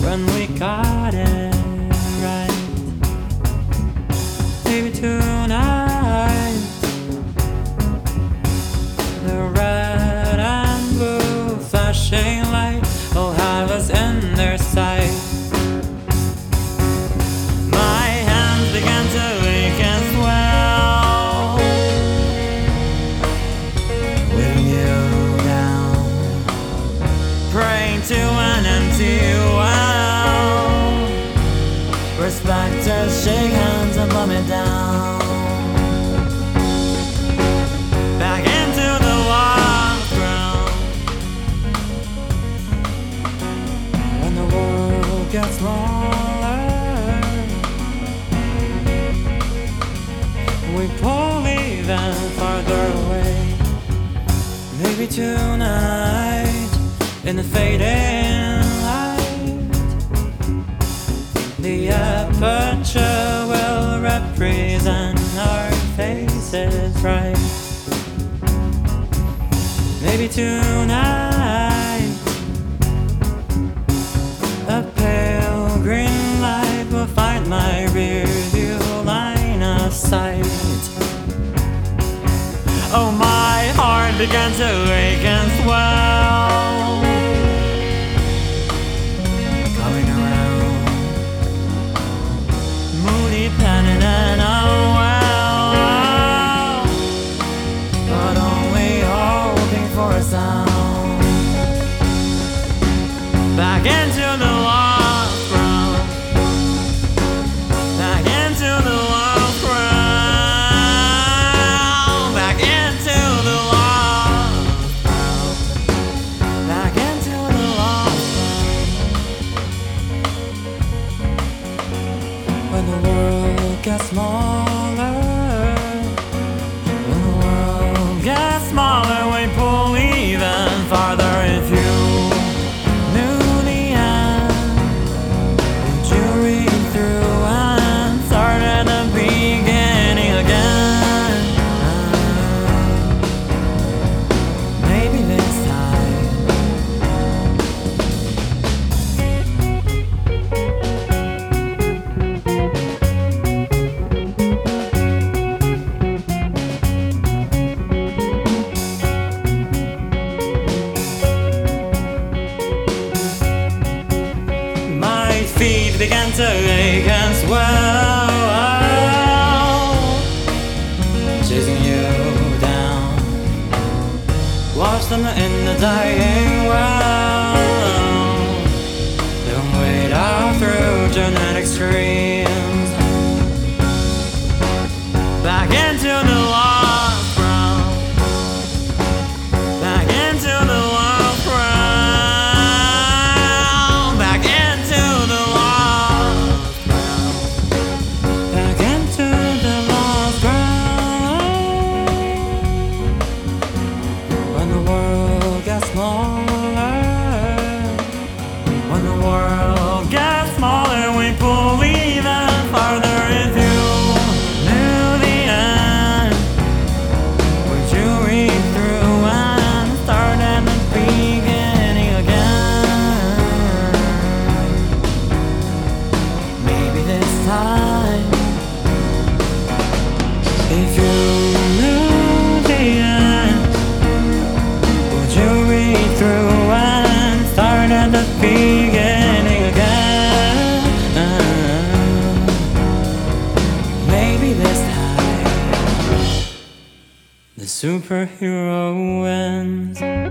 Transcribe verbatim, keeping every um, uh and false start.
when we got it right. Maybe tonight the red and blue flashing light will have us in their sight. My hands began to ache and swell, weighing you down, praying to an empty well. Respecters shake hands and plumb it down. Back into the lost ground. When the world gets smaller, we pull even farther away. Maybe tonight, in the fading light, the aperture will represent our faces right. Maybe tonight, a pale green light will find my rear view line of sight. Oh, my heart began to ache and swell, coming around, moody, penitent, and oh well, but only hoping for a sound. Back into the lost ground, back into the lost ground, back into the lost ground, back into the lost ground. When the world gets smaller, when the world gets smaller, we pull even farther. If you knew the end, would you read through and start at the beginning again? Maybe this time. My feet began to ache and swell, chasing you down, lost in the, in the dying well. Don't wait out through genetic streams, back into the lost ground, back into the lost ground, back into the lost ground, back into the lost ground. When the world gets smaller, when the world gets smaller, we pull even farther. If you knew the end, would you read through and start at the beginning again? Maybe this time, if you knew the end, would you read through and start at the beginning again? Maybe this time, the superhero wins.